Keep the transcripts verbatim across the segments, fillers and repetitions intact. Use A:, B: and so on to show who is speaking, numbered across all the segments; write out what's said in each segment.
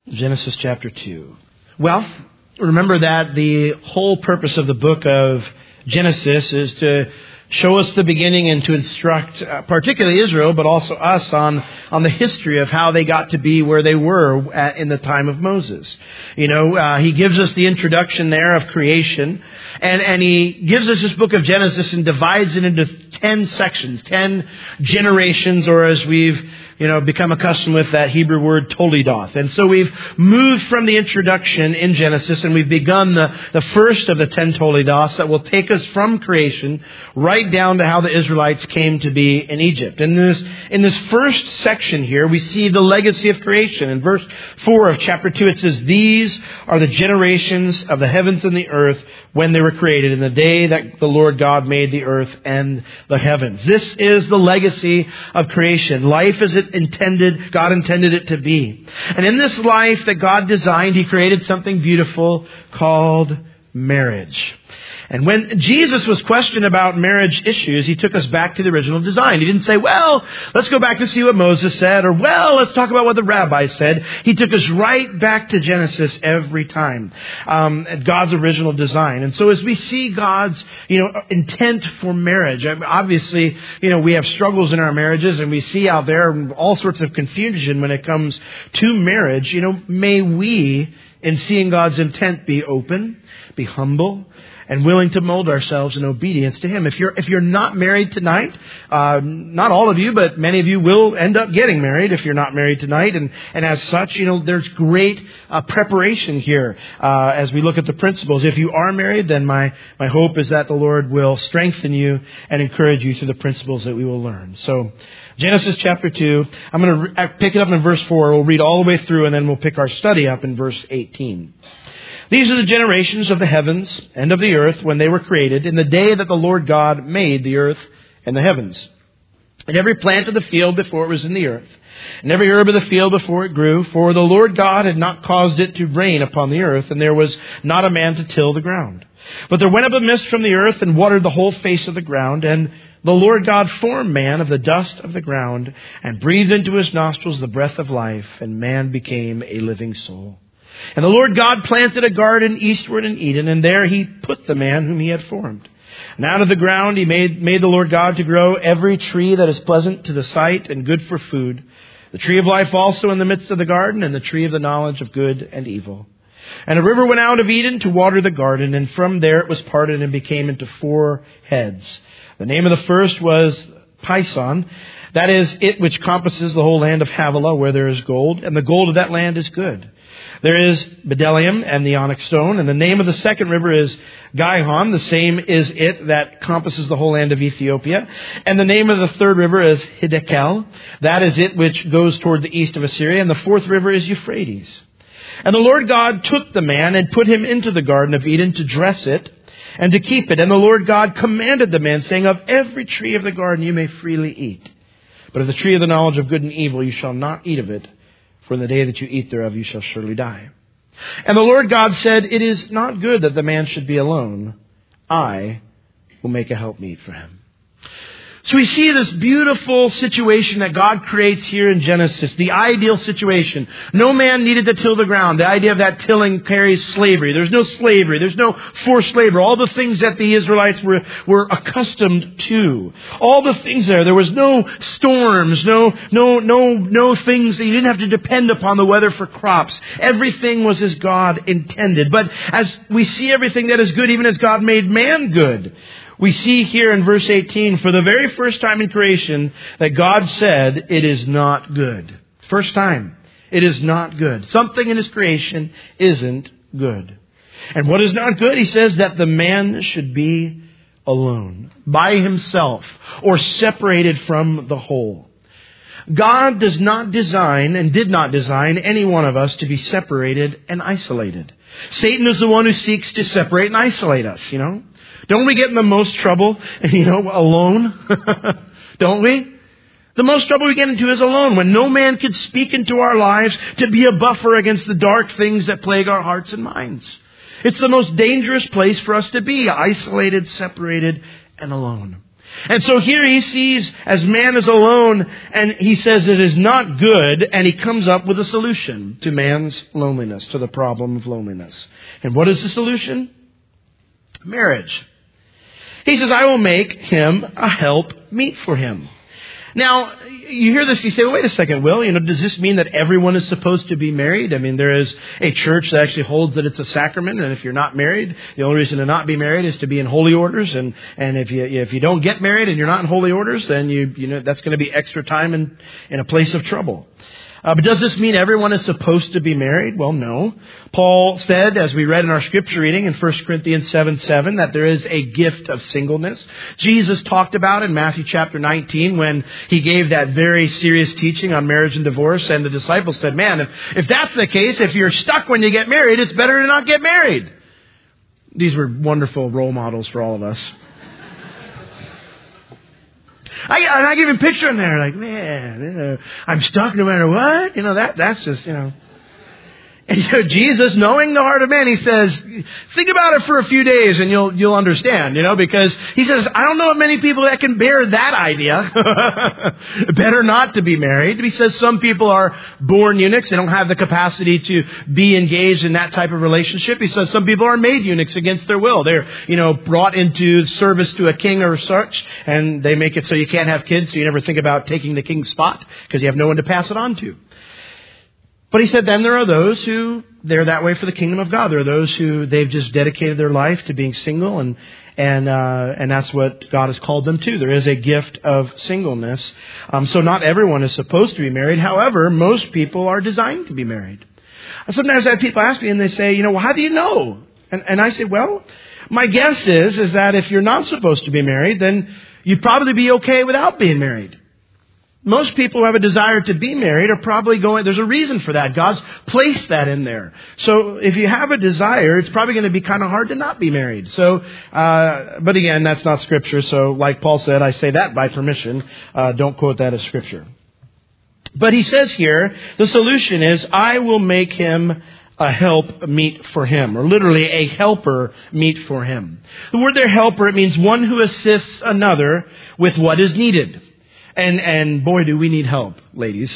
A: Genesis chapter two. Well, remember that the whole purpose of the book of Genesis is to show us the beginning and to instruct uh, particularly Israel, but also us on, on the history of how they got to be where they were at, in the time of Moses. You know, uh, he gives us the introduction there of creation, and, and he gives us this book of Genesis and divides it into ten sections, ten generations, or as we've you know, become accustomed with that Hebrew word Toledoth. And so we've moved from the introduction in Genesis and we've begun the, the first of the ten Toledoths that will take us from creation right down to how the Israelites came to be in Egypt. And this, in this first section here, we see the legacy of creation. In verse four of chapter two, it says, "These are the generations of the heavens and the earth when they were created, in the day that the Lord God made the earth and the heavens." This is the legacy of creation. Life as it intended, God intended it to be. And in this life that God designed, He created something beautiful called marriage. And when Jesus was questioned about marriage issues, He took us back to the original design. He didn't say, well, let's go back to see what Moses said, or well, let's talk about what the rabbi said. He took us right back to Genesis every time, um, at God's original design. And so as we see God's, you know, intent for marriage, obviously, you know, we have struggles in our marriages and we see out there all sorts of confusion when it comes to marriage. You know, may we, in seeing God's intent, be open, be humble, and willing to mold ourselves in obedience to Him. If you're if you're not married tonight, uh, not all of you, but many of you will end up getting married if you're not married tonight. And, and as such, you know, there's great uh, preparation here uh, as we look at the principles. If you are married, then my, my hope is that the Lord will strengthen you and encourage you through the principles that we will learn. So, Genesis chapter two, I'm going to re- pick it up in verse four. We'll read all the way through and then we'll pick our study up in verse eighteen. "These are the generations of the heavens and of the earth when they were created, in the day that the Lord God made the earth and the heavens. And every plant of the field before it was in the earth, and every herb of the field before it grew, for the Lord God had not caused it to rain upon the earth, and there was not a man to till the ground. But there went up a mist from the earth and watered the whole face of the ground, and the Lord God formed man of the dust of the ground, and breathed into his nostrils the breath of life, and man became a living soul. And the Lord God planted a garden eastward in Eden, and there He put the man whom He had formed. And out of the ground He made, made the Lord God to grow every tree that is pleasant to the sight and good for food, the tree of life also in the midst of the garden, and the tree of the knowledge of good and evil. And a river went out of Eden to water the garden, and from there it was parted and became into four heads. The name of the first was Pison, that is, it which compasses the whole land of Havilah, where there is gold, and the gold of that land is good. There is Bdellium and the onyx stone, and the name of the second river is Gihon, the same is it that compasses the whole land of Ethiopia. And the name of the third river is Hiddekel, that is it which goes toward the east of Assyria, and the fourth river is Euphrates. And the Lord God took the man and put him into the garden of Eden to dress it and to keep it. And the Lord God commanded the man, saying, "Of every tree of the garden you may freely eat, but of the tree of the knowledge of good and evil you shall not eat of it. For in the day that you eat thereof, you shall surely die." And the Lord God said, "It is not good that the man should be alone. I will make a helpmeet for him." So we see this beautiful situation that God creates here in Genesis, the ideal situation. No man needed to till the ground. The idea of that tilling carries slavery. There's no slavery. There's no forced labor. All the things that the Israelites were, were accustomed to. All the things there. There was no storms, no, no, no, no things that you didn't have to depend upon the weather for crops. Everything was as God intended. But as we see everything that is good, even as God made man good, we see here in verse eighteen, for the very first time in creation, that God said, it is not good. First time. It is not good. Something in His creation isn't good. And what is not good? He says that the man should be alone, by himself, or separated from the whole. God does not design and did not design any one of us to be separated and isolated. Satan is the one who seeks to separate and isolate us, you know. Don't we get in the most trouble, you know, alone? Don't we? The most trouble we get into is alone, when no man could speak into our lives to be a buffer against the dark things that plague our hearts and minds. It's the most dangerous place for us to be, isolated, separated, and alone. And so here he sees as man is alone, and he says it is not good, and he comes up with a solution to man's loneliness, to the problem of loneliness. And what is the solution? Marriage. He says, I will make him a help meet for him. Now, you hear this, you say, well, wait a second, Will, you know, does this mean that everyone is supposed to be married? I mean, there is a church that actually holds that it's a sacrament, and if you're not married, the only reason to not be married is to be in holy orders, and, and if you if you don't get married and you're not in holy orders, then you you know that's going to be extra time in, in a place of trouble. Uh, but does this mean everyone is supposed to be married? Well, no. Paul said, as we read in our scripture reading in First Corinthians seven seven, that there is a gift of singleness. Jesus talked about in Matthew chapter nineteen when he gave that very serious teaching on marriage and divorce. And the disciples said, man, if, if that's the case, if you're stuck when you get married, it's better to not get married. These were wonderful role models for all of us. I, I can even picture him there, like, man, you know, I'm stuck no matter what. You know, that that's just, you know. And you know, Jesus, knowing the heart of man, he says, think about it for a few days and you'll you'll understand, you know, because he says, I don't know of many people that can bear that idea. Better not to be married. He says some people are born eunuchs. They don't have the capacity to be engaged in that type of relationship. He says some people are made eunuchs against their will. They're, you know, brought into service to a king or such, and they make it so you can't have kids, so you never think about taking the king's spot because you have no one to pass it on to. But he said then there are those who, they're that way for the kingdom of God. There are those who they've just dedicated their life to being single, and and uh, and that's what God has called them to. There is a gift of singleness. Um, so not everyone is supposed to be married. However, most people are designed to be married. Sometimes I have people ask me and they say, you know, well, how do you know? And, and I say, well, my guess is, is that if you're not supposed to be married, then you'd probably be okay without being married. Most people who have a desire to be married are probably going, there's a reason for that. God's placed that in there. So if you have a desire, it's probably going to be kind of hard to not be married. So, uh, but again, that's not scripture. So like Paul said, I say that by permission. Uh, don't quote that as scripture. But he says here, the solution is, I will make him a help meet for him, or literally a helper meet for him. The word there, helper, it means one who assists another with what is needed. And, and boy, do we need help, ladies.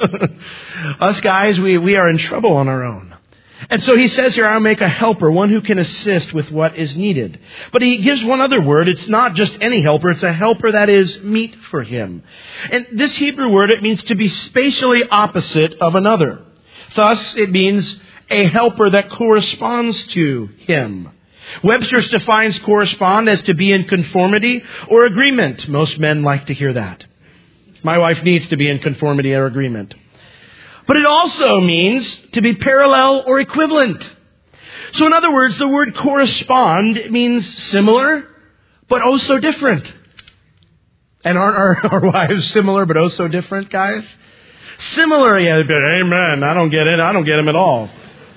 A: Us guys, we, we are in trouble on our own. And so he says here, I'll make a helper, one who can assist with what is needed. But he gives one other word. It's not just any helper. It's a helper that is meet for him. And this Hebrew word, it means to be spatially opposite of another. Thus, it means a helper that corresponds to him. Webster's defines correspond as to be in conformity or agreement. Most men like to hear that. My wife needs to be in conformity or agreement. But it also means to be parallel or equivalent. So in other words, the word correspond means similar, but oh so different. And aren't our, our wives similar, but oh so different, guys? Similar, yeah, but amen. I don't get it. I don't get them at all.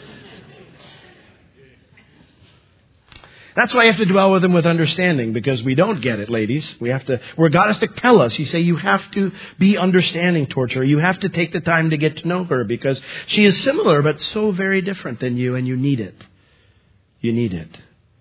A: That's why you have to dwell with them with understanding, because we don't get it, ladies. We have to, where God has to tell us, He say you have to be understanding towards her. You have to take the time to get to know her, because she is similar, but so very different than you, and you need it. You need it.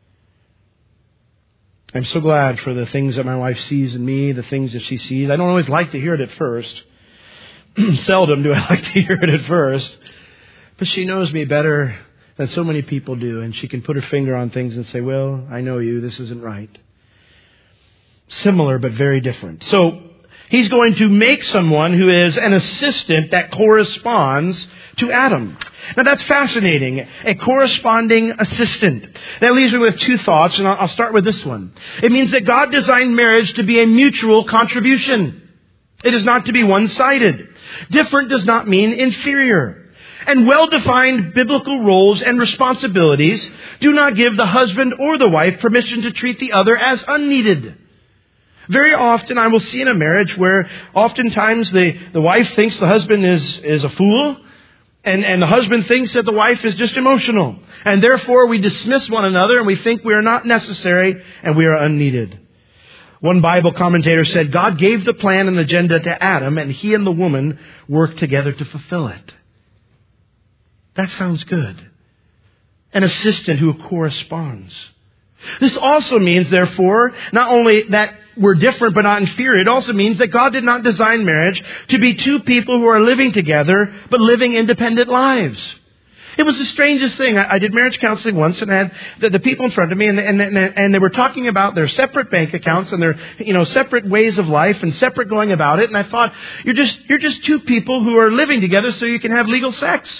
A: I'm so glad for the things that my wife sees in me, the things that she sees. I don't always like to hear it at first. Seldom do I like to hear it at first. But she knows me better than so many people do, and she can put her finger on things and say, well, I know you, this isn't right. Similar, but very different. So, He's going to make someone who is an assistant that corresponds to Adam. Now that's fascinating. A corresponding assistant. That leaves me with two thoughts, and I'll start with this one. It means that God designed marriage to be a mutual contribution. It is not to be one-sided. Different does not mean inferior. And well-defined biblical roles and responsibilities do not give the husband or the wife permission to treat the other as unneeded. Very often I will see in a marriage where oftentimes the, the wife thinks the husband is, is a fool, and, and the husband thinks that the wife is just emotional. And therefore we dismiss one another and we think we are not necessary and we are unneeded. One Bible commentator said, God gave the plan and agenda to Adam, and he and the woman worked together to fulfill it. That sounds good. An assistant who corresponds. This also means, therefore, not only that we're different but not inferior. It also means that God did not design marriage to be two people who are living together but living independent lives. It was the strangest thing. I, I did marriage counseling once, and I had the, the people in front of me, and, and, and, and they were talking about their separate bank accounts and their, you know, separate ways of life and separate going about it. And I thought, you're just, you're just two people who are living together so you can have legal sex.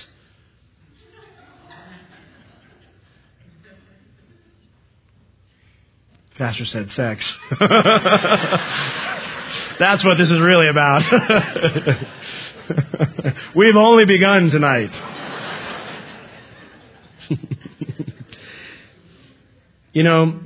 A: Pastor said sex. That's what this is really about. We've only begun tonight. You know,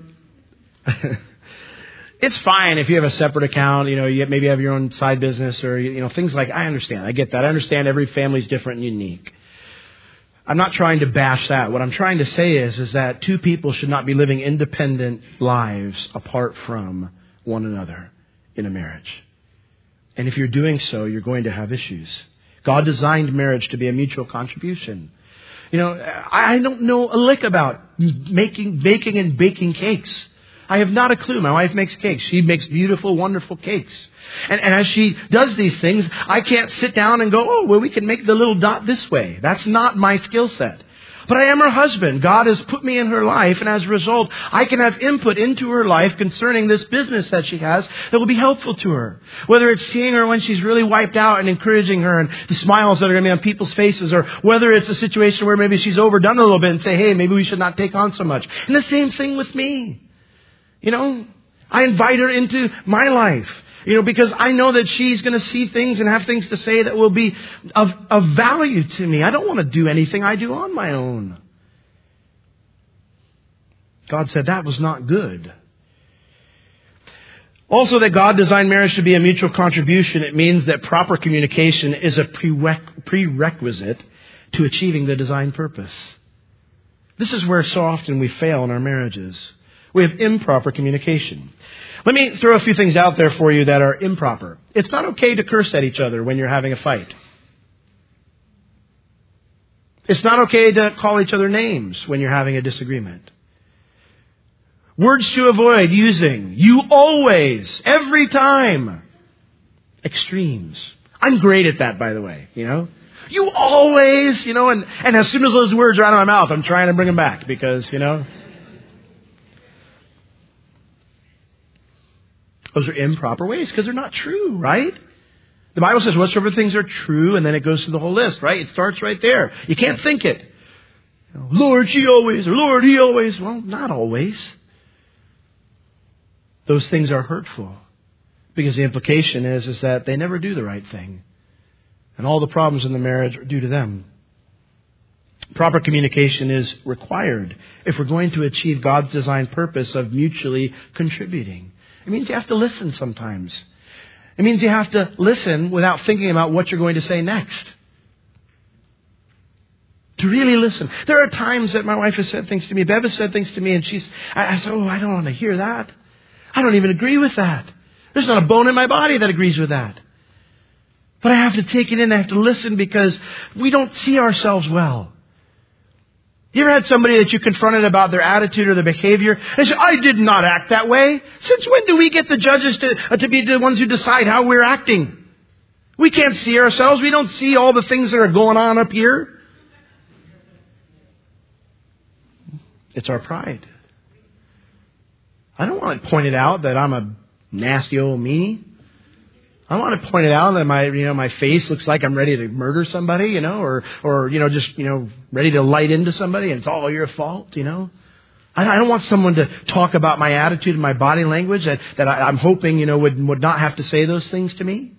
A: it's fine if you have a separate account, you know, you maybe have your own side business or, you know, things like, I understand. I get that. I understand every family's different and unique. I'm not trying to bash that. What I'm trying to say is, is that two people should not be living independent lives apart from one another in a marriage. And if you're doing so, you're going to have issues. God designed marriage to be a mutual contribution. You know, I don't know a lick about making, baking and baking cakes. I have not a clue. My wife makes cakes. She makes beautiful, wonderful cakes. And, and as she does these things, I can't sit down and go, oh, well, we can make the little dot this way. That's not my skill set. But I am her husband. God has put me in her life, and as a result, I can have input into her life concerning this business that she has that will be helpful to her. Whether it's seeing her when she's really wiped out and encouraging her and the smiles that are going to be on people's faces, or whether it's a situation where maybe she's overdone a little bit and say, hey, maybe we should not take on so much. And the same thing with me. You know, I invite her into my life. You know, because I know that she's going to see things and have things to say that will be of, of value to me. I don't want to do anything I do on my own. God said that was not good. Also, that God designed marriage to be a mutual contribution. It means that proper communication is a prerequisite to achieving the design purpose. This is where so often we fail in our marriages. We have improper communication. Let me throw a few things out there for you that are improper. It's not okay to curse at each other when you're having a fight. It's not okay to call each other names when you're having a disagreement. Words to avoid using. You always, every time. Extremes. I'm great at that, by the way, you know. You always, you know, and, and as soon as those words are out of my mouth, I'm trying to bring them back because, you know. Those are improper ways because they're not true, right? The Bible says whatsoever things are true, and then it goes through the whole list, right? It starts right there. You can't think it. You know, Lord, she always, or Lord, he always. Well, not always. Those things are hurtful because the implication is, is that they never do the right thing. And all the problems in the marriage are due to them. Proper communication is required if we're going to achieve God's designed purpose of mutually contributing. It means you have to listen sometimes. It means you have to listen without thinking about what you're going to say next. To really listen. There are times that my wife has said things to me. Bev has said things to me and she's, I, I said, oh, I don't want to hear that. I don't even agree with that. There's not a bone in my body that agrees with that. But I have to take it in. I have to listen because we don't see ourselves well. You ever had somebody that you confronted about their attitude or their behavior? And they said, I did not act that way. Since when do we get the judges to, uh, to be the ones who decide how we're acting? We can't see ourselves. We don't see all the things that are going on up here. It's our pride. I don't want to point it out that I'm a nasty old meanie. I want to point it out that my, you know, my face looks like I'm ready to murder somebody, you know, or, or, you know, just, you know, ready to light into somebody and it's all your fault, you know. I, I don't want someone to talk about my attitude and my body language that, that I, I'm hoping, you know, would, would not have to say those things to me.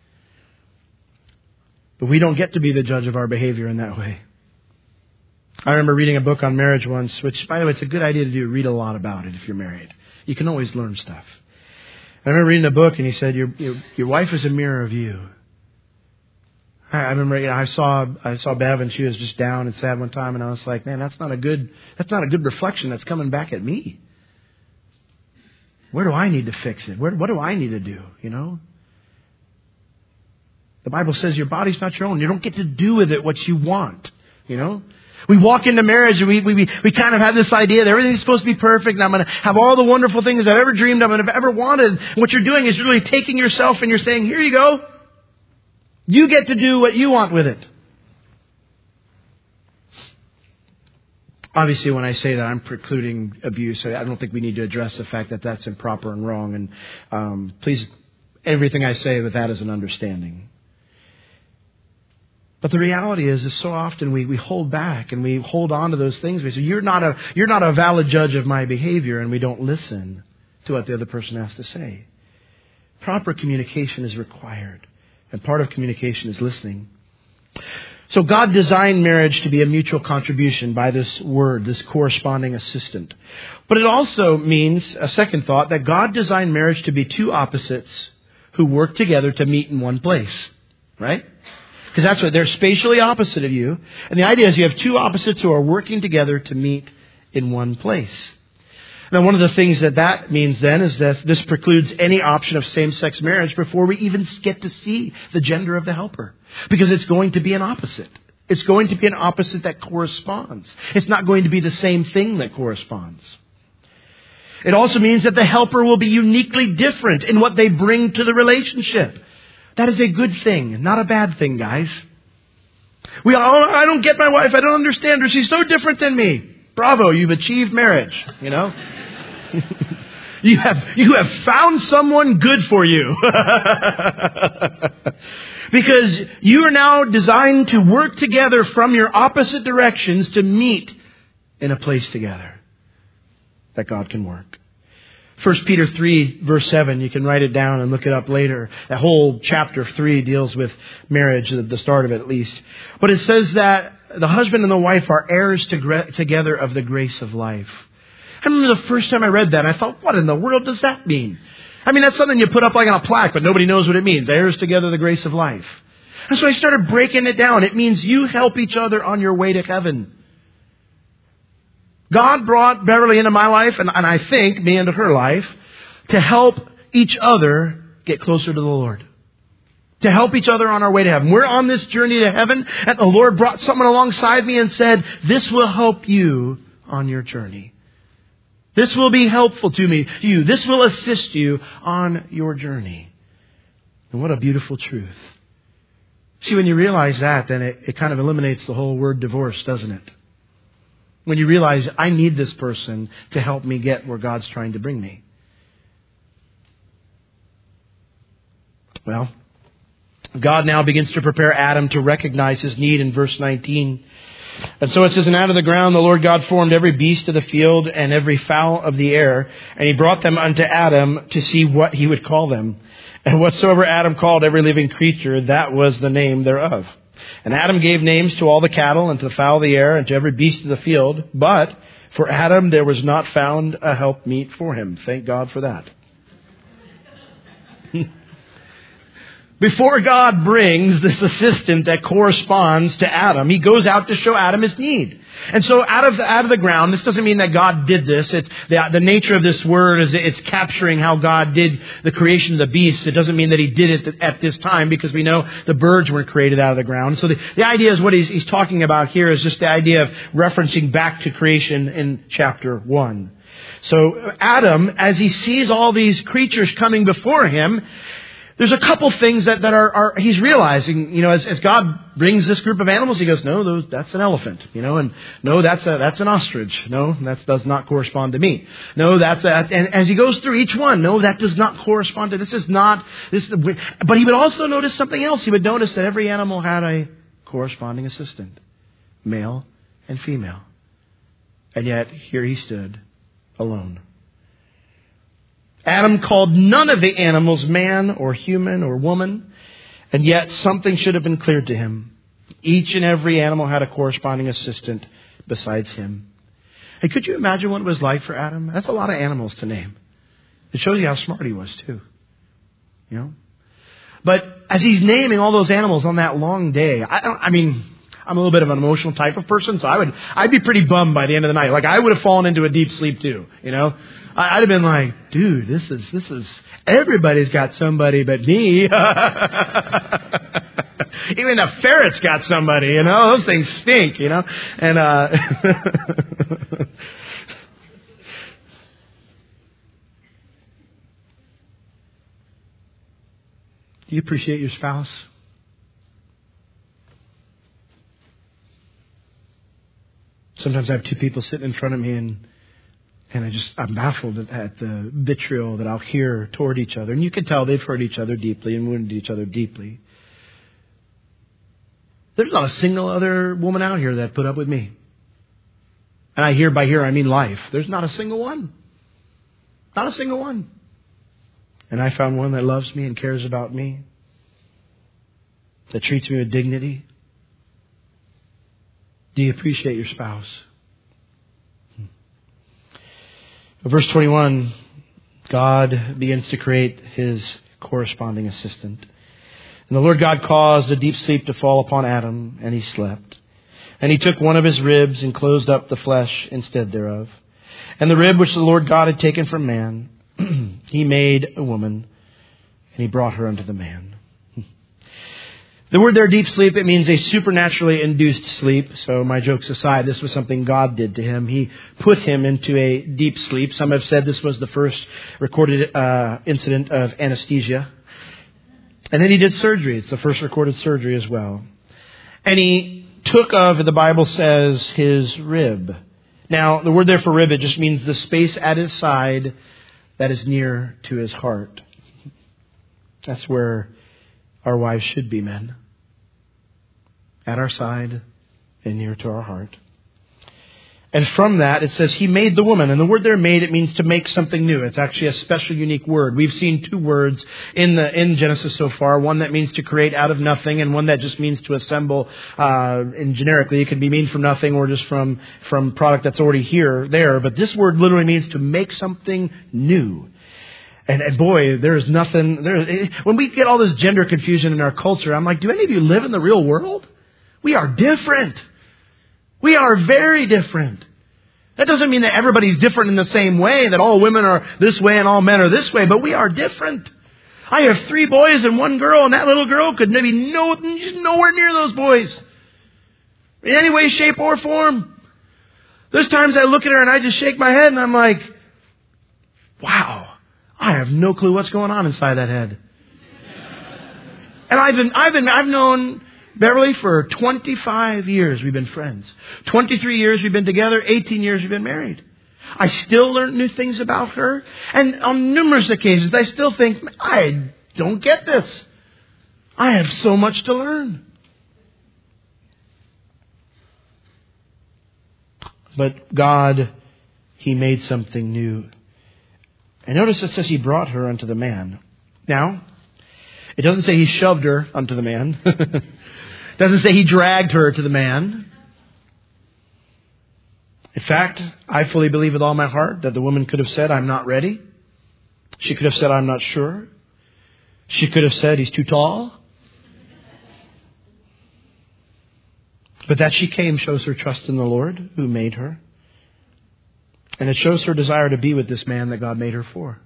A: But we don't get to be the judge of our behavior in that way. I remember reading a book on marriage once, which, by the way, it's a good idea to do. Read a lot about it if you're married. You can always learn stuff. I remember reading a book and he said, your, your, your wife is a mirror of you. I, I remember, you know, I saw, I saw Bev and she was just down and sad one time and I was like, man, that's not a good, that's not a good reflection that's coming back at me. Where do I need to fix it? Where, what do I need to do? You know? The Bible says your body's not your own. You don't get to do with it what you want. You know? We walk into marriage and we, we, we, we kind of have this idea that everything's supposed to be perfect and I'm going to have all the wonderful things I've ever dreamed of and I've ever wanted. And what you're doing is you're really taking yourself and you're saying, here you go. You get to do what you want with it. Obviously, when I say that, I'm precluding abuse. I don't think we need to address the fact that that's improper and wrong. And um, please, everything I say with that is an understanding. But the reality is, is so often we, we hold back and we hold on to those things. We say, you're not a you're not a valid judge of my behavior, and we don't listen to what the other person has to say. Proper communication is required, and part of communication is listening. So God designed marriage to be a mutual contribution by this word, this corresponding assistant. But it also means, a second thought, that God designed marriage to be two opposites who work together to meet in one place. Right? Because that's what they're spatially opposite of you. And the idea is you have two opposites who are working together to meet in one place. Now, one of the things that that means then is that this precludes any option of same-sex marriage before we even get to see the gender of the helper. Because it's going to be an opposite. It's going to be an opposite that corresponds. It's not going to be the same thing that corresponds. It also means that the helper will be uniquely different in what they bring to the relationship. That is a good thing, not a bad thing, guys. We all, I don't get my wife. I don't understand her. She's so different than me. Bravo, you've achieved marriage, you know. you have you have found someone good for you. Because you are now designed to work together from your opposite directions to meet in a place together that God can work. First Peter three, verse seven, you can write it down and look it up later. That whole chapter three deals with marriage, the start of it at least. But it says that the husband and the wife are heirs to, together of the grace of life. I remember the first time I read that, I thought, what in the world does that mean? I mean, that's something you put up like on a plaque, but nobody knows what it means. Heirs together the grace of life. And so I started breaking it down. It means you help each other on your way to heaven. God brought Beverly into my life, and, and I think me into her life, to help each other get closer to the Lord. To help each other on our way to heaven. We're on this journey to heaven, and the Lord brought someone alongside me and said, this will help you on your journey. This will be helpful to me, to you. This will assist you on your journey. And what a beautiful truth. See, when you realize that, then it, it kind of eliminates the whole word divorce, doesn't it? When you realize, I need this person to help me get where God's trying to bring me. Well, God now begins to prepare Adam to recognize his need in verse nineteen. And so it says, and out of the ground the Lord God formed every beast of the field and every fowl of the air, and he brought them unto Adam to see what he would call them. And whatsoever Adam called every living creature, that was the name thereof. And Adam gave names to all the cattle and to the fowl of the air and to every beast of the field. But for Adam there was not found a helpmeet for him. Thank God for that. Before God brings this assistant that corresponds to Adam, he goes out to show Adam his need. And so out of the, out of the ground, this doesn't mean that God did this. It's the, the nature of this word is it's capturing how God did the creation of the beasts. It doesn't mean that he did it at this time, because we know the birds weren't created out of the ground. So the, the idea is what he's, he's talking about here is just the idea of referencing back to creation in chapter one. So Adam, as he sees all these creatures coming before him, there's a couple things that, that are, are, he's realizing, you know, as, as God brings this group of animals, he goes, no, those, that's an elephant, you know, and no, that's a, that's an ostrich. No, that does not correspond to me. No, that's a, and as he goes through each one, no, that does not correspond to, this is not, this, but he would also notice something else. He would notice that every animal had a corresponding assistant, male and female. And yet, here he stood, alone. Adam called none of the animals man or human or woman, and yet something should have been cleared to him. Each and every animal had a corresponding assistant besides him. Hey, could you imagine what it was like for Adam? That's a lot of animals to name. It shows you how smart he was too. You know? But as he's naming all those animals on that long day, I don't, I mean, I'm a little bit of an emotional type of person, so I would, I'd be pretty bummed by the end of the night. Like, I would have fallen into a deep sleep too, you know? I'd have been like, dude, this is, this is, everybody's got somebody but me. Even a ferret's got somebody, you know. Those things stink, you know. And uh do you appreciate your spouse? Sometimes I have two people sitting in front of me and and I just, I'm baffled at, at the vitriol that I'll hear toward each other. And you can tell they've hurt each other deeply and wounded each other deeply. There's not a single other woman out here that put up with me. And I hear by here, I mean life. There's not a single one. Not a single one. And I found one that loves me and cares about me. That treats me with dignity. Do you appreciate your spouse? Verse twenty-one, God begins to create His corresponding assistant. And the Lord God caused a deep sleep to fall upon Adam, and he slept. And He took one of his ribs and closed up the flesh instead thereof. And the rib which the Lord God had taken from man, He made a woman, and He brought her unto the man. The word there, deep sleep, it means a supernaturally induced sleep. So my jokes aside, this was something God did to him. He put him into a deep sleep. Some have said this was the first recorded uh, incident of anesthesia. And then He did surgery. It's the first recorded surgery as well. And He took of, the Bible says, his rib. Now, the word there for rib, it just means the space at his side that is near to his heart. That's where our wives should be, men. At our side and near to our heart. And from that, it says He made the woman. And the word there, made, it means to make something new. It's actually a special, unique word. We've seen two words in the in Genesis so far. One that means to create out of nothing, and one that just means to assemble. Uh, and generically, it can be mean from nothing or just from, from product that's already here, there. But this word literally means to make something new. And, and boy, there is nothing, there, when we get all this gender confusion in our culture, I'm like, do any of you live in the real world? We are different. We are very different. That doesn't mean that everybody's different in the same way, that all women are this way and all men are this way, but we are different. I have three boys and one girl, and that little girl could maybe no, she's nowhere near those boys. In any way, shape, or form. There's times I look at her and I just shake my head and I'm like, wow. I have no clue what's going on inside that head. And I've been, I've been, I've known Beverly for twenty-five years. We've been friends. twenty-three years we've been together. eighteen years we've been married. I still learn new things about her. And on numerous occasions, I still think, I don't get this. I have so much to learn. But God, He made something new. And notice it says He brought her unto the man. Now, it doesn't say He shoved her unto the man. It doesn't say He dragged her to the man. In fact, I fully believe with all my heart that the woman could have said, I'm not ready. She could have said, I'm not sure. She could have said, he's too tall. But that she came shows her trust in the Lord who made her. And it shows her desire to be with this man that God made her for.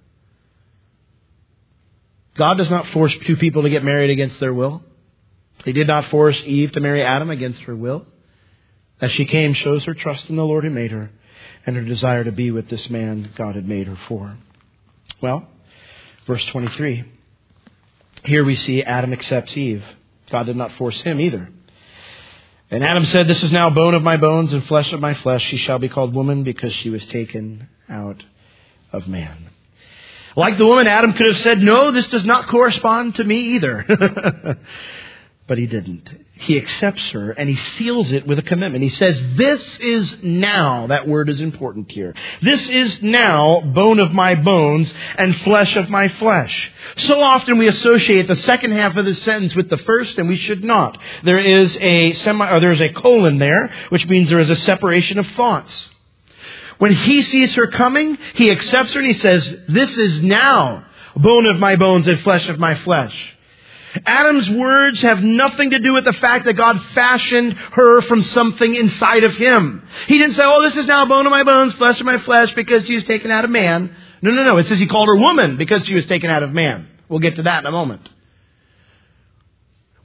A: God does not force two people to get married against their will. He did not force Eve to marry Adam against her will. As she came shows her trust in the Lord who made her and her desire to be with this man God had made her for. Well, verse twenty-three. Here we see Adam accepts Eve. God did not force him either. And Adam said, this is now bone of my bones and flesh of my flesh. She shall be called woman because she was taken out of man. Like the woman, Adam could have said, no, this does not correspond to me either. But he didn't. He accepts her and he seals it with a commitment. He says, this is now, that word is important here. This is now bone of my bones and flesh of my flesh. So often we associate the second half of the sentence with the first, and we should not. There is a semi, or there is a colon there, which means there is a separation of thoughts. When he sees her coming, he accepts her and he says, this is now bone of my bones and flesh of my flesh. Adam's words have nothing to do with the fact that God fashioned her from something inside of him. He didn't say, oh, this is now bone of my bones, flesh of my flesh, because she was taken out of man. No, no, no. It says he called her woman because she was taken out of man. We'll get to that in a moment.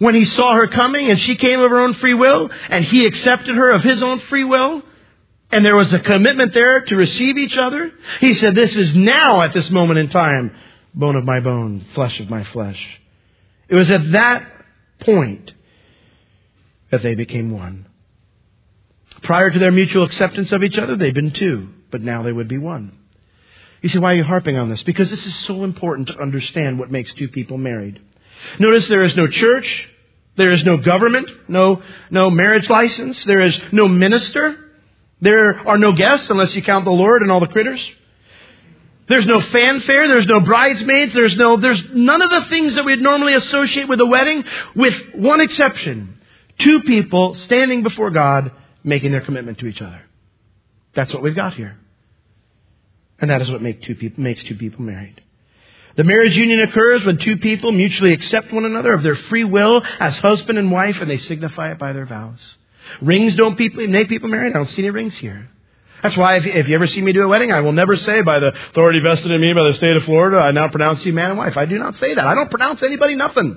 A: when he saw her coming and she came of her own free will and he accepted her of his own free will and there was a commitment there to receive each other, he said, this is now at this moment in time, bone of my bone, flesh of my flesh. It was at that point that they became one. Prior to their mutual acceptance of each other, they've been two, but now they would be one. You see, why are you harping on this? Because this is so important to understand what makes two people married. Notice there is no church, there is no government, no, no marriage license, there is no minister, there are no guests unless you count the Lord and all the critters. There's no fanfare, there's no bridesmaids, there's no, there's none of the things that we'd normally associate with a wedding, with one exception. Two people standing before God, making their commitment to each other. That's what we've got here. And that is what make two people, makes two people married. The marriage union occurs when two people mutually accept one another of their free will as husband and wife, and they signify it by their vows. Rings don't people, make people married. I don't see any rings here. That's why if, if you ever see me do a wedding, I will never say, by the authority vested in me by the state of Florida, I now pronounce you man and wife. I do not say that. I don't pronounce anybody nothing.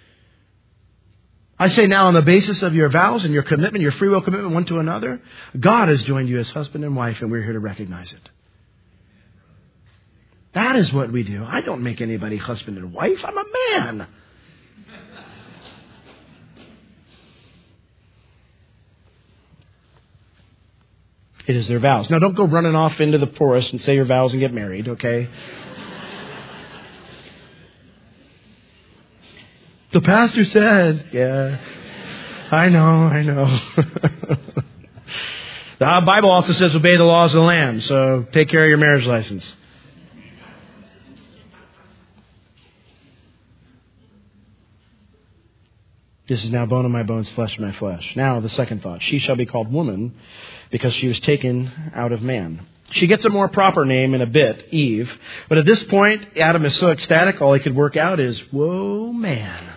A: I say now on the basis of your vows and your commitment, your free will commitment one to another, God has joined you as husband and wife, and we're here to recognize it. That is what we do. I don't make anybody husband and wife. I'm a man. It is their vows. Now, don't go running off into the forest and say your vows and get married, okay? The pastor said, yeah, I know, I know. The Bible also says obey the laws of the land, so take care of your marriage license. This is now bone of my bones, flesh of my flesh. Now, the second thought. She shall be called woman because she was taken out of man. She gets a more proper name in a bit, Eve. But at this point, Adam is so ecstatic, all he could work out is, whoa, man.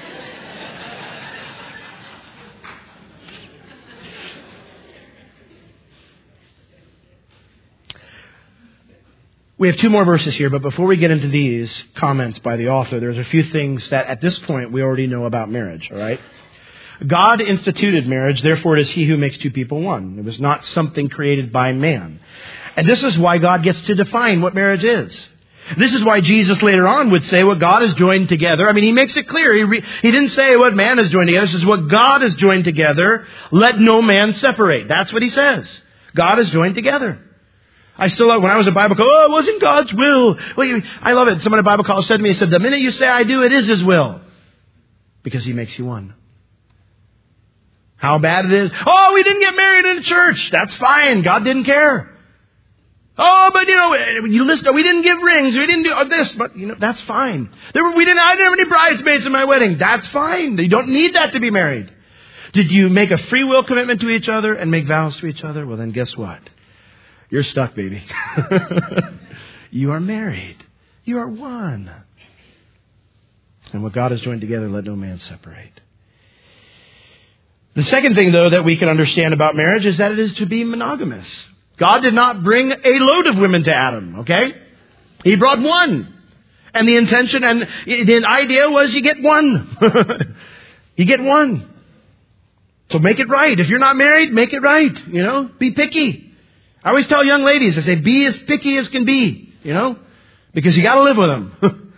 A: We have two more verses here, but before we get into these comments by the author, there's a few things that at this point we already know about marriage, all right? God instituted marriage, therefore it is He who makes two people one. It was not something created by man. And this is why God gets to define what marriage is. This is why Jesus later on would say what God has joined together. I mean, He makes it clear. He, re- he didn't say what man has joined together. He says what God has joined together, let no man separate. That's what He says. God has joined together. I still love, when I was at Bible college, oh, it wasn't God's will. Well, you, I love it. Someone at Bible college said to me, he said, the minute you say I do, it is His will. Because He makes you one. How bad it is. Oh, we didn't get married in a church. That's fine. God didn't care. Oh, but you know, you listen, we didn't give rings. We didn't do this, but you know, that's fine. There were, we didn't, I didn't have any bridesmaids in my wedding. That's fine. You don't need that to be married. Did you make a free will commitment to each other and make vows to each other? Well, then guess what? You're stuck, baby. You are married. You are one. And what God has joined together, let no man separate. The second thing, though, that we can understand about marriage is that it is to be monogamous. God did not bring a load of women to Adam, okay? He brought one. And the intention and the idea was you get one. You get one. So make it right. If you're not married, make it right. You know, be picky. I always tell young ladies, I say, be as picky as can be, you know, because you got to live with them.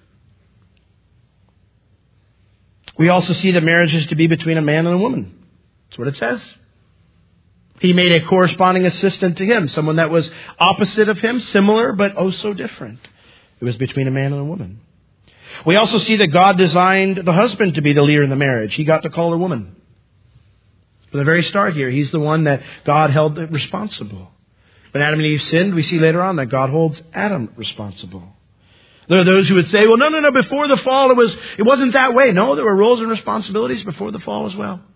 A: We also see that marriage is to be between a man and a woman. That's what it says. He made a corresponding assistant to him, someone that was opposite of him, similar, but oh so different. It was between a man and a woman. We also see that God designed the husband to be the leader in the marriage. He got to call her woman. From the very start here, he's the one that God held responsible. When Adam and Eve sinned, we see later on that God holds Adam responsible. There are those who would say, well, no, no, no, before the fall, it was, it wasn't that way. No, there were roles and responsibilities before the fall as well.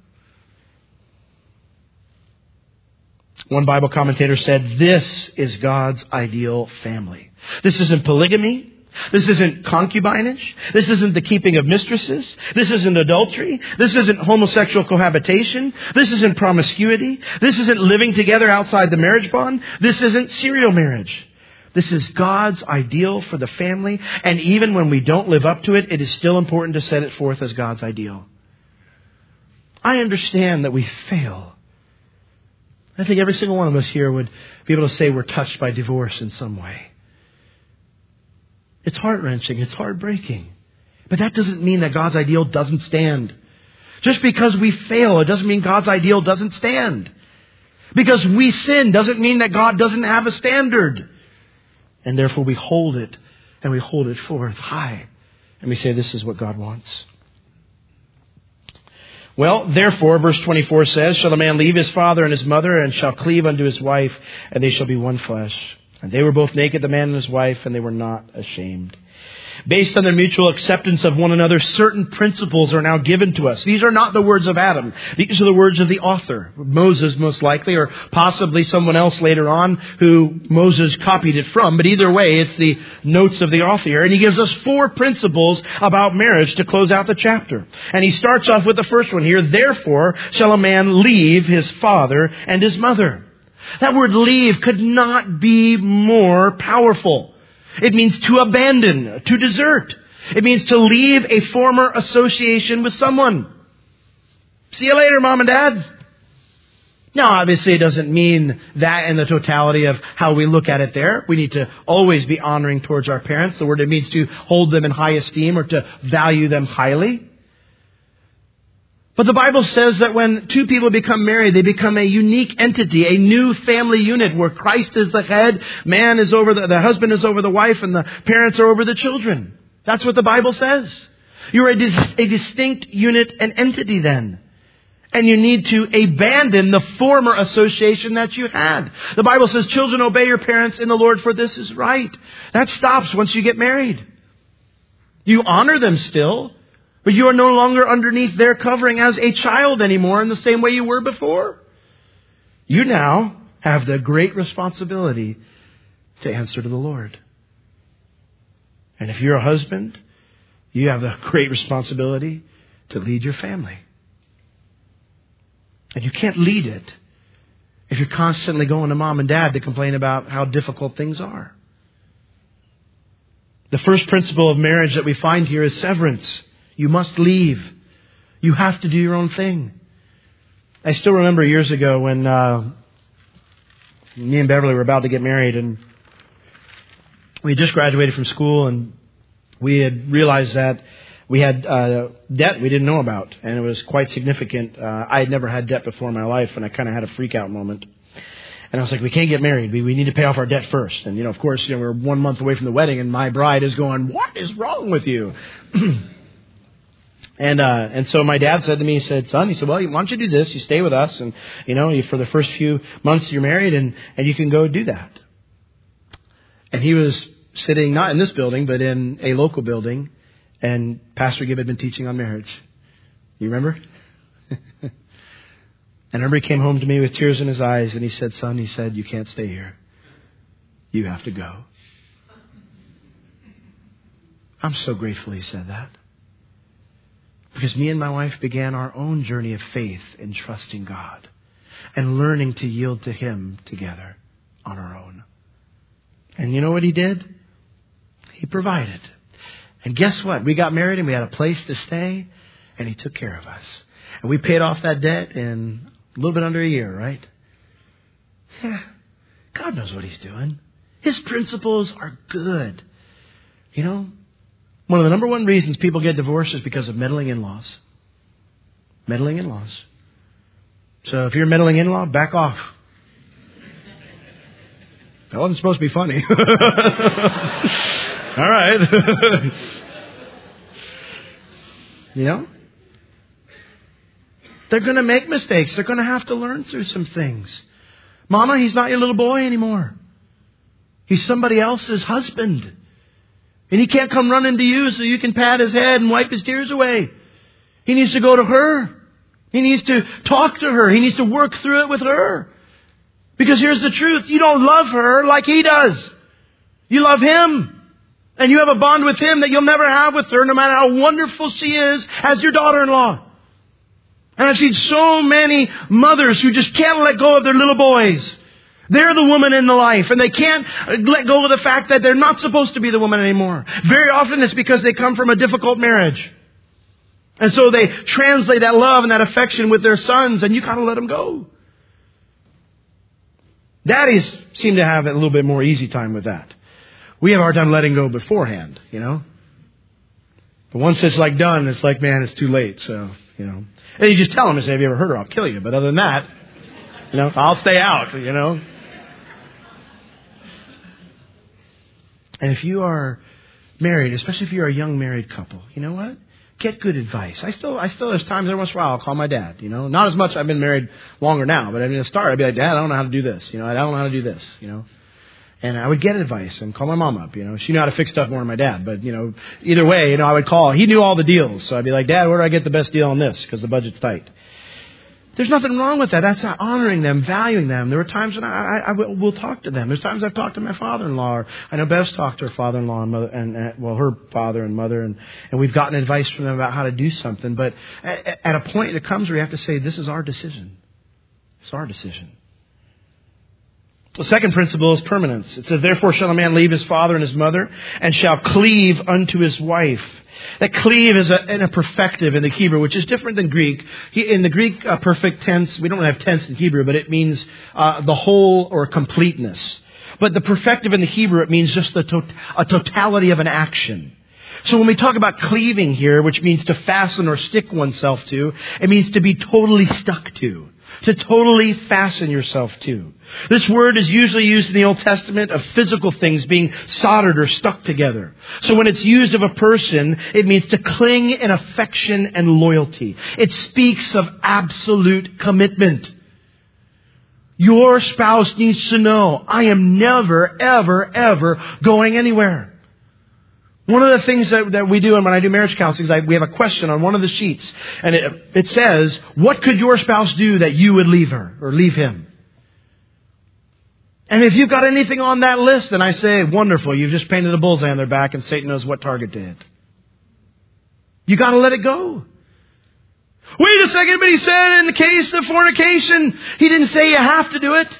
A: One Bible commentator said, this is God's ideal family. This isn't polygamy. This isn't concubinage. This isn't the keeping of mistresses. This isn't adultery. This isn't homosexual cohabitation. This isn't promiscuity. This isn't living together outside the marriage bond. This isn't serial marriage. This is God's ideal for the family. And even when we don't live up to it, it is still important to set it forth as God's ideal. I understand that we fail. I think every single one of us here would be able to say we're touched by divorce in some way. It's heart-wrenching. It's heartbreaking. But that doesn't mean that God's ideal doesn't stand. Just because we fail, it doesn't mean God's ideal doesn't stand. Because we sin doesn't mean that God doesn't have a standard. And therefore we hold it, and we hold it forth high. And we say, this is what God wants. Well, therefore, verse twenty-four says, shall a man leave his father and his mother, and shall cleave unto his wife, and they shall be one flesh. And they were both naked, the man and his wife, and they were not ashamed. Based on their mutual acceptance of one another, certain principles are now given to us. These are not the words of Adam. These are the words of the author, Moses most likely, or possibly someone else later on who Moses copied it from. But either way, it's the notes of the author. And he gives us four principles about marriage to close out the chapter. And he starts off with the first one here. Therefore shall a man leave his father and his mother. That word leave could not be more powerful. It means to abandon, to desert. It means to leave a former association with someone. See you later, Mom and Dad. Now, obviously, it doesn't mean that in the totality of how we look at it there. We need to always be honoring towards our parents. The word it means to hold them in high esteem or to value them highly. But the Bible says that when two people become married, they become a unique entity, a new family unit where Christ is the head, man is over the, the husband is over the wife, and the parents are over the children. That's what the Bible says. You're a, dis, a distinct unit and entity then. And you need to abandon the former association that you had. The Bible says, children, obey your parents in the Lord, for this is right. That stops once you get married. You honor them still. But you are no longer underneath their covering as a child anymore in the same way you were before. You now have the great responsibility to answer to the Lord. And if you're a husband, you have the great responsibility to lead your family. And you can't lead it if you're constantly going to mom and dad to complain about how difficult things are. The first principle of marriage that we find here is severance. You must leave. You have to do your own thing. I still remember years ago when uh, me and Beverly were about to get married, and we had just graduated from school, and we had realized that we had uh, debt we didn't know about, and it was quite significant. Uh, I had never had debt before in my life, and I kind of had a freak out moment. And I was like, we can't get married. We, we need to pay off our debt first. And, you know, of course, you know, we're one month away from the wedding, and my bride is going, what is wrong with you? And, uh, and so my dad said to me, he said, son, he said, well, why don't you do this? You stay with us, and, you know, you, for the first few months you're married, and, and you can go do that. And he was sitting not in this building, but in a local building, and Pastor Gibb had been teaching on marriage. You remember? And I remember he came home to me with tears in his eyes, and he said, son, he said, you can't stay here. You have to go. I'm so grateful he said that. Because me and my wife began our own journey of faith in trusting God and learning to yield to Him together on our own. And you know what He did? He provided. And guess what? We got married and we had a place to stay, and He took care of us. And we paid off that debt in a little bit under a year, right? Yeah. God knows what He's doing. His principles are good. You know? One of the number one reasons people get divorced is because of meddling in-laws. Meddling in-laws. So if you're a meddling in-law, back off. That wasn't supposed to be funny. All right. You know? They're going to make mistakes. They're going to have to learn through some things. Mama, he's not your little boy anymore. He's somebody else's husband. And he can't come running to you so you can pat his head and wipe his tears away. He needs to go to her. He needs to talk to her. He needs to work through it with her. Because here's the truth. You don't love her like he does. You love him. And you have a bond with him that you'll never have with her, no matter how wonderful she is as your daughter-in-law. And I've seen so many mothers who just can't let go of their little boys. They're the woman in the life, and they can't let go of the fact that they're not supposed to be the woman anymore. Very often it's because they come from a difficult marriage. And so they translate that love and that affection with their sons, and you kind of let them go. Daddies seem to have a little bit more easy time with that. We have a hard time letting go beforehand, you know. But once it's like done, it's like, man, it's too late. So, you know. And you just tell them and say, have you ever heard her? I'll kill you. But other than that, you know, I'll stay out, you know. And if you are married, especially if you're a young married couple, you know what? Get good advice. I still, I still, there's times every once in a while I'll call my dad, you know. Not as much, I've been married longer now, but I mean, at the start, I'd be like, Dad, I don't know how to do this. You know, I don't know how to do this, you know. And I would get advice and call my mom up, you know. She knew how to fix stuff more than my dad, but, you know, either way, you know, I would call. He knew all the deals, so I'd be like, Dad, where do I get the best deal on this? Because the budget's tight. There's nothing wrong with that. That's not honoring them, valuing them. There were times when I, I, I will we'll talk to them. There's times I've talked to my father-in-law. Or I know Bev's talked to her father-in-law and mother, and, and well, her father and mother, and, and we've gotten advice from them about how to do something. But at, at a point it comes where you have to say, this is our decision. It's our decision. The second principle is permanence. It says, therefore shall a man leave his father and his mother, and shall cleave unto his wife. That cleave is a, in a perfective in the Hebrew, which is different than Greek. He, in the Greek uh, perfect tense, we don't have tense in Hebrew, but it means uh, the whole or completeness. But the perfective in the Hebrew, it means just the to- a totality of an action. So when we talk about cleaving here, which means to fasten or stick oneself to, it means to be totally stuck to. To totally fasten yourself to. This word is usually used in the Old Testament of physical things being soldered or stuck together. So when it's used of a person, it means to cling in affection and loyalty. It speaks of absolute commitment. Your spouse needs to know, I am never, ever, ever going anywhere. One of the things that, that we do, and when I do marriage counseling, is I, we have a question on one of the sheets. And it, it says, what could your spouse do that you would leave her or leave him? And if you've got anything on that list, then I say, wonderful, you've just painted a bullseye on their back and Satan knows what target to hit. You got to let it go. Wait a second, but he said in the case of fornication, he didn't say you have to do it.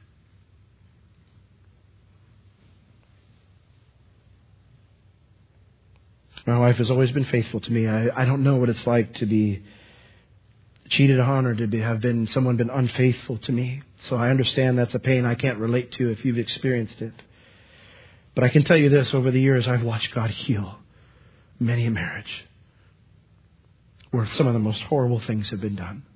A: My wife has always been faithful to me. I, I don't know what it's like to be cheated on or to be, have been someone been unfaithful to me. So I understand that's a pain I can't relate to if you've experienced it. But I can tell you this, over the years I've watched God heal many a marriage where some of the most horrible things have been done.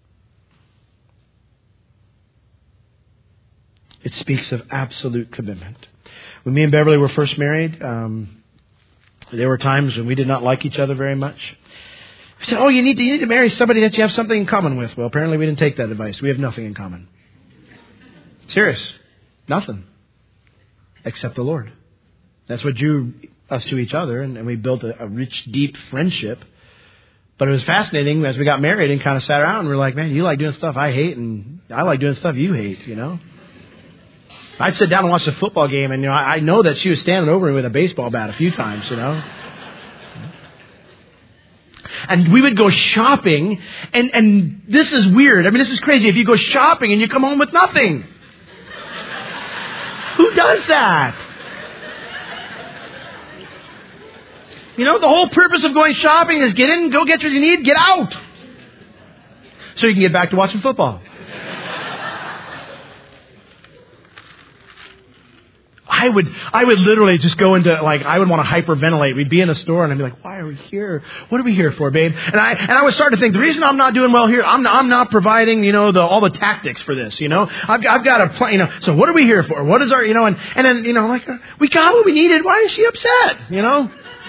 A: It speaks of absolute commitment. When me and Beverly were first married, um, there were times when we did not like each other very much. I said, oh, you need to, you need to marry somebody that you have something in common with. Well, apparently we didn't take that advice. We have nothing in common. Serious. Nothing. Except the Lord. That's what drew us to each other, and, and we built a, a rich, deep friendship. But it was fascinating as we got married and kind of sat around and we're like, man, you like doing stuff I hate, and I like doing stuff you hate, you know? I'd sit down and watch the football game, and you know, I know that she was standing over me with a baseball bat a few times, you know. And we would go shopping, and, and this is weird. I mean, this is crazy. If you go shopping and you come home with nothing. Who does that? You know, the whole purpose of going shopping is get in, go get what you need, get out. So you can get back to watching football. I would, I would literally just go into, like, I would want to hyperventilate. We'd be in a store and I'd be like, why are we here? What are we here for, babe? And I, and I would start to think, the reason I'm not doing well here, I'm not, I'm not providing, you know, the, all the tactics for this, you know? I've, I've got a plan, you know, so what are we here for? What is our, you know, and, and then, you know, like, uh, we got what we needed. Why is she upset? You know?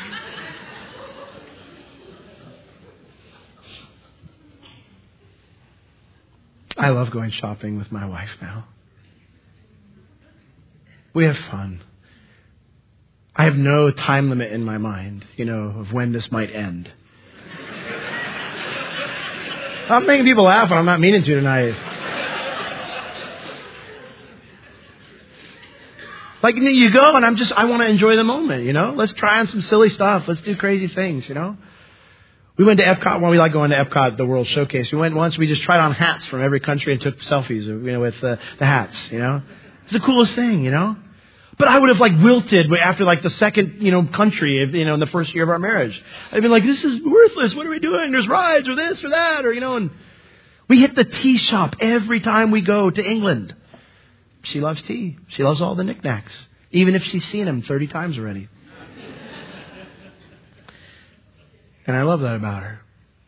A: I love going shopping with my wife now. We have fun. I have no time limit in my mind, you know, of when this might end. I'm making people laugh and I'm not meaning to tonight. Like, you go and I'm just, I want to enjoy the moment, you know. Let's try on some silly stuff. Let's do crazy things, you know. We went to Epcot. Well, we like going to Epcot, the World Showcase. We went once. We just tried on hats from every country and took selfies, you know, with uh, the hats, you know. It's the coolest thing, you know. But I would have like wilted after like the second, you know, country, you know, in the first year of our marriage. I'd been like, this is worthless. What are we doing? There's rides or this or that, or, you know, and we hit the tea shop every time we go to England. She loves tea. She loves all the knickknacks, even if she's seen them thirty times already. And I love that about her.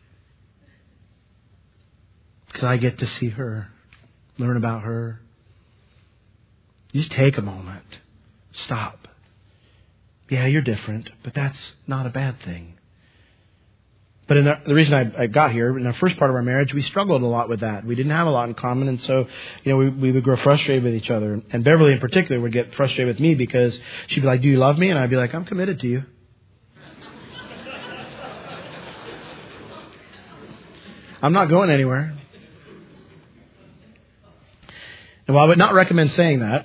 A: Because I get to see her, learn about her. You just take a moment. Stop. Yeah, you're different, but that's not a bad thing. But in the, the reason I, I got here, in the first part of our marriage, we struggled a lot with that. We didn't have a lot in common, and so, you know, we, we would grow frustrated with each other. And Beverly, in particular, would get frustrated with me because she'd be like, "Do you love me?" And I'd be like, "I'm committed to you." I'm not going anywhere. And while I would not recommend saying that,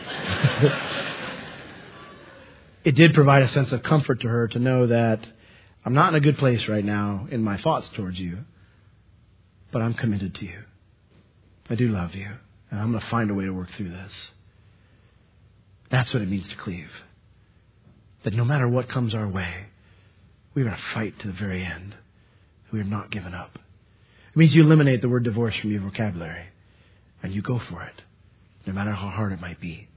A: it did provide a sense of comfort to her to know that I'm not in a good place right now in my thoughts towards you, but I'm committed to you. I do love you, and I'm going to find a way to work through this. That's what it means to cleave. That no matter what comes our way, we're going to fight to the very end. We are not giving up. It means you eliminate the word divorce from your vocabulary, and you go for it, no matter how hard it might be.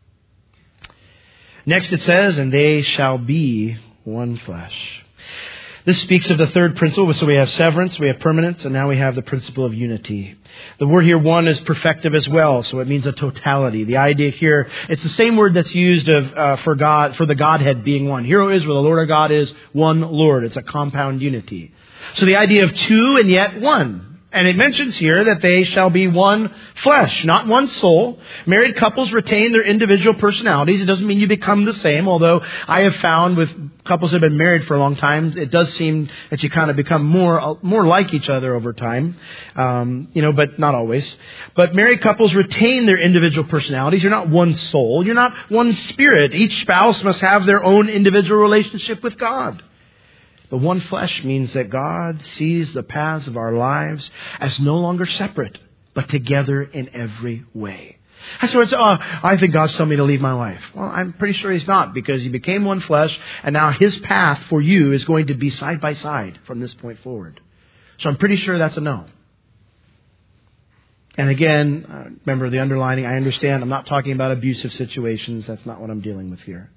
A: Next it says, and they shall be one flesh. This speaks of the third principle. So we have severance, we have permanence, and now we have the principle of unity. The word here, one, is perfective as well, so it means a totality. The idea here, it's the same word that's used of uh, for God, for the Godhead being one. Hear, O Israel, the Lord our God is one Lord. It's a compound unity. So the idea of two and yet one. And it mentions here that they shall be one flesh, not one soul. Married couples retain their individual personalities. It doesn't mean you become the same, although I have found with couples that have been married for a long time, it does seem that you kind of become more more like each other over time, um, you know, but not always. But married couples retain their individual personalities. You're not one soul. You're not one spirit. Each spouse must have their own individual relationship with God. The one flesh means that God sees the paths of our lives as no longer separate, but together in every way. That's why it's, oh, I think God's telling me to leave my wife. Well, I'm pretty sure He's not, because He became one flesh, and now His path for you is going to be side by side from this point forward. So I'm pretty sure that's a no. And again, uh, remember the underlining, I understand I'm not talking about abusive situations. That's not what I'm dealing with here.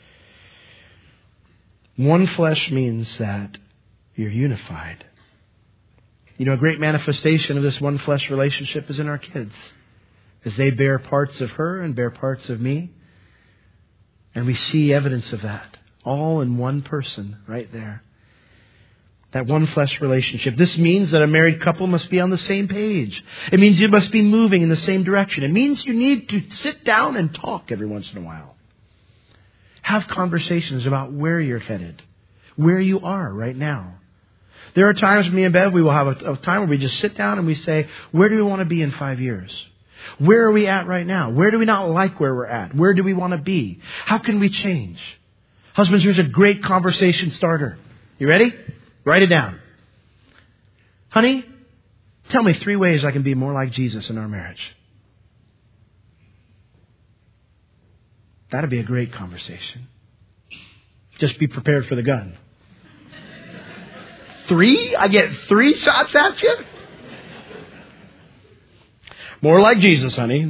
A: One flesh means that you're unified. You know, a great manifestation of this one flesh relationship is in our kids, as they bear parts of her and bear parts of me. And we see evidence of that, all in one person right there. That one flesh relationship. This means that a married couple must be on the same page. It means you must be moving in the same direction. It means you need to sit down and talk every once in a while. Have conversations about where you're headed, where you are right now. There are times, me and Bev, we will have a, a time where we just sit down and we say, where do we want to be in five years? Where are we at right now? Where do we not like where we're at? Where do we want to be? How can we change? Husbands, here's a great conversation starter. You ready? Write it down. Honey, tell me three ways I can be more like Jesus in our marriage. That'd be a great conversation. Just be prepared for the gun. Three? I get three shots at you? More like Jesus, honey.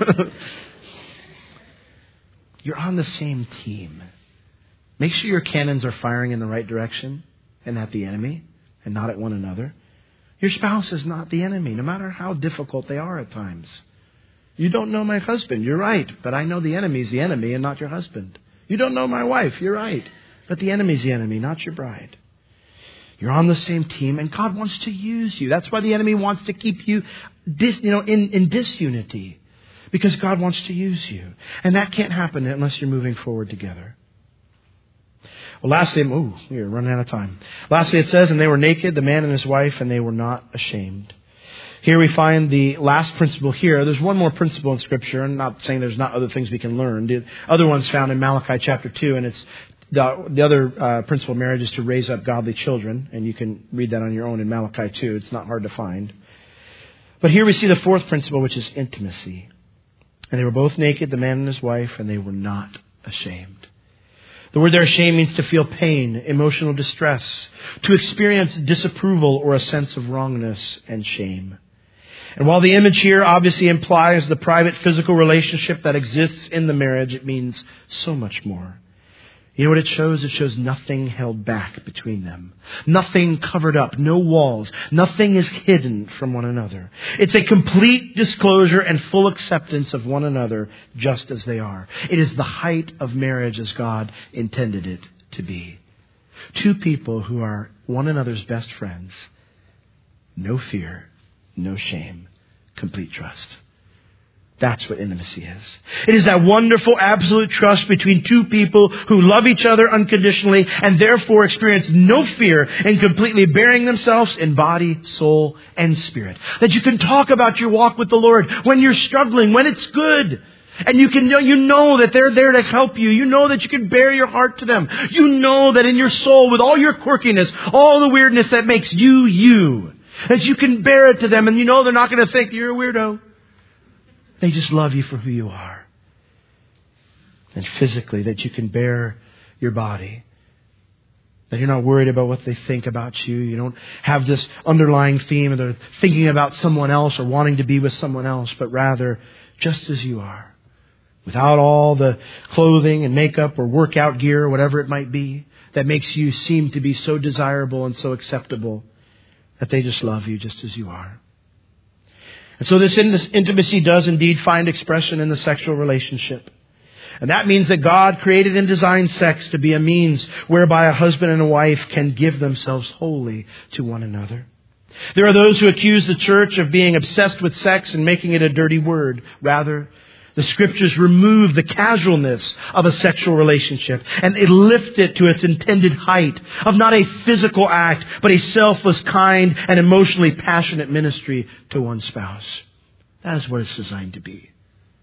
A: You're on the same team. Make sure your cannons are firing in the right direction and at the enemy and not at one another. Your spouse is not the enemy, no matter how difficult they are at times. You don't know my husband. You're right. But I know the enemy is the enemy and not your husband. You don't know my wife. You're right. But the enemy is the enemy, not your bride. You're on the same team, and God wants to use you. That's why the enemy wants to keep you dis, you know, in, in disunity. Because God wants to use you. And that can't happen unless you're moving forward together. Well, lastly, ooh, we're running out of time. Lastly, it says, and they were naked, the man and his wife, and they were not ashamed. Here we find the last principle here. There's one more principle in Scripture. I'm not saying there's not other things we can learn. The other one's found in Malachi chapter two, and it's the, the other uh, principle of marriage is to raise up godly children. And you can read that on your own in Malachi two. It's not hard to find. But here we see the fourth principle, which is intimacy. And they were both naked, the man and his wife, and they were not ashamed. The word there, shame, means to feel pain, emotional distress, to experience disapproval or a sense of wrongness and shame. And while the image here obviously implies the private physical relationship that exists in the marriage, it means so much more. You know what it shows? It shows nothing held back between them. Nothing covered up, no walls. Nothing is hidden from one another. It's a complete disclosure and full acceptance of one another just as they are. It is the height of marriage as God intended it to be. Two people who are one another's best friends. No fear, no shame, complete trust. That's what intimacy is. It is that wonderful, absolute trust between two people who love each other unconditionally and therefore experience no fear in completely bearing themselves in body, soul, and spirit. That you can talk about your walk with the Lord when you're struggling, when it's good. And you can know, you know that they're there to help you. You know that you can bare your heart to them. You know that in your soul, with all your quirkiness, all the weirdness that makes you, you, that you can bear it to them. And you know they're not going to think you're a weirdo. They just love you for who you are. And physically, that you can bear your body. That you're not worried about what they think about you. You don't have this underlying theme of they're thinking about someone else or wanting to be with someone else, but rather just as you are. Without all the clothing and makeup or workout gear or whatever it might be that makes you seem to be so desirable and so acceptable, that they just love you just as you are. And so this intimacy does indeed find expression in the sexual relationship. And that means that God created and designed sex to be a means whereby a husband and a wife can give themselves wholly to one another. There are those who accuse the church of being obsessed with sex and making it a dirty word. Rather, the Scriptures remove the casualness of a sexual relationship and it lift it to its intended height of not a physical act, but a selfless, kind, and emotionally passionate ministry to one's spouse. That is what it's designed to be.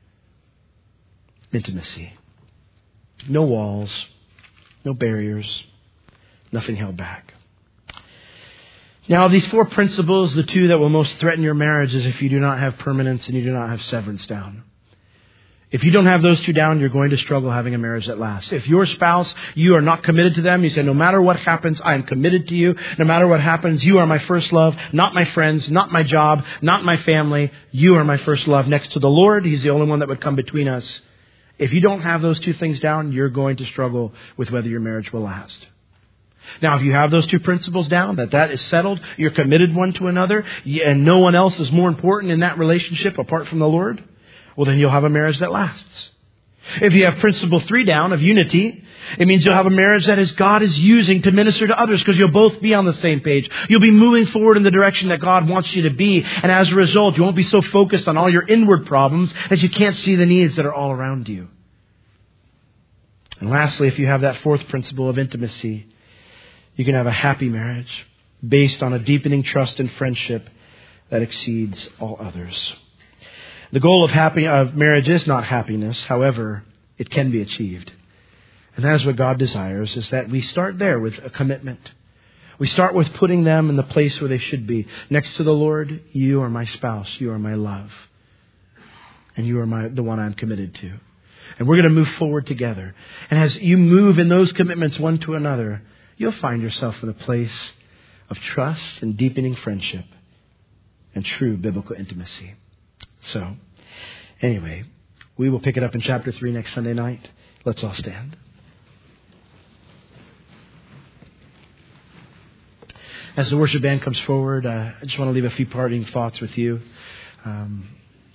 A: Intimacy. No walls, no barriers, nothing held back. Now, of these four principles, the two that will most threaten your marriage is if you do not have permanence and you do not have severance down. If you don't have those two down, you're going to struggle having a marriage that lasts. If your spouse, you are not committed to them, you say, no matter what happens, I am committed to you. No matter what happens, you are my first love, not my friends, not my job, not my family. You are my first love. Next to the Lord, He's the only one that would come between us. If you don't have those two things down, you're going to struggle with whether your marriage will last. Now, if you have those two principles down, that that is settled, you're committed one to another, and no one else is more important in that relationship apart from the Lord, well, then you'll have a marriage that lasts. If you have principle three down of unity, it means you'll have a marriage that is God is using to minister to others because you'll both be on the same page. You'll be moving forward in the direction that God wants you to be. And as a result, you won't be so focused on all your inward problems that you can't see the needs that are all around you. And lastly, if you have that fourth principle of intimacy, you can have a happy marriage based on a deepening trust and friendship that exceeds all others. The goal of happy of marriage is not happiness. However, it can be achieved. And that is what God desires, is that we start there with a commitment. We start with putting them in the place where they should be. Next to the Lord, you are my spouse. You are my love. And you are my the one I'm committed to. And we're going to move forward together. And as you move in those commitments one to another, you'll find yourself in a place of trust and deepening friendship and true biblical intimacy. So, anyway, we will pick it up in chapter three next Sunday night. Let's all stand. As the worship band comes forward, uh, I just want to leave a few parting thoughts with you. Um,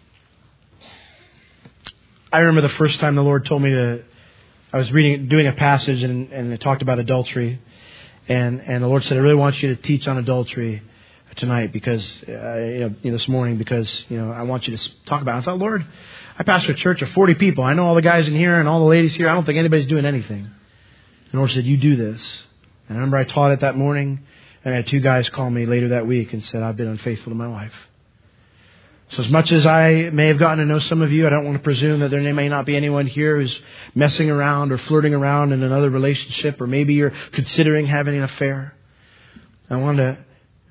A: I remember the first time the Lord told me to, I was reading, doing a passage and, and it talked about adultery. And, and the Lord said, I really want you to teach on adultery tonight because, uh, you know, you know, this morning because, you know, I want you to talk about it. I thought, Lord, I pastor a church of forty people. I know all the guys in here and all the ladies here. I don't think anybody's doing anything. And the Lord said, you do this. And I remember I taught it that morning and I had two guys call me later that week and said, I've been unfaithful to my wife. So as much as I may have gotten to know some of you, I don't want to presume that there may not be anyone here who's messing around or flirting around in another relationship, or maybe you're considering having an affair. I want to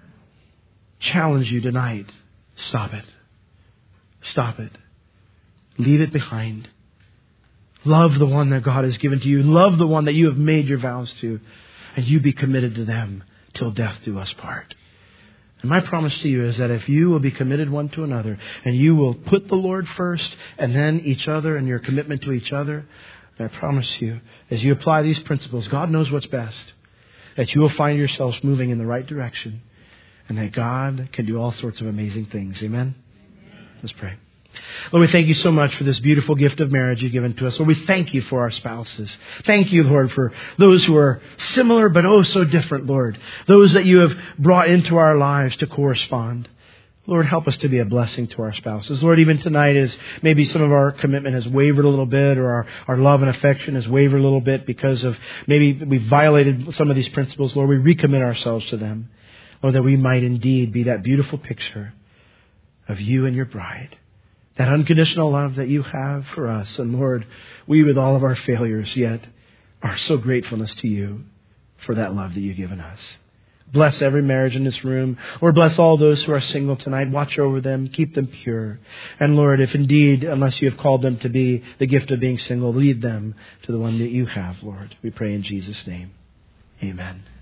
A: challenge you tonight. Stop it. Stop it. Leave it behind. Love the one that God has given to you. Love the one that you have made your vows to. And you be committed to them till death do us part. And my promise to you is that if you will be committed one to another, and you will put the Lord first, and then each other and your commitment to each other, I promise you, as you apply these principles, God knows what's best. That you will find yourselves moving in the right direction. And that God can do all sorts of amazing things. Amen? Amen. Let's pray. Lord, we thank you so much for this beautiful gift of marriage you've given to us. Lord, we thank you for our spouses. Thank you, Lord, for those who are similar but oh so different, Lord. Those that you have brought into our lives to correspond. Lord, help us to be a blessing to our spouses. Lord, even tonight as maybe some of our commitment has wavered a little bit, or our, our love and affection has wavered a little bit because of maybe we violated some of these principles. Lord, we recommit ourselves to them. Lord, that we might indeed be that beautiful picture of you and your bride. That unconditional love that you have for us. And Lord, we with all of our failures yet are so gratefulness to you for that love that you've given us. Bless every marriage in this room. Lord, bless all those who are single tonight. Watch over them. Keep them pure. And Lord, if indeed, unless you have called them to be the gift of being single, lead them to the one that you have, Lord. We pray in Jesus' name. Amen.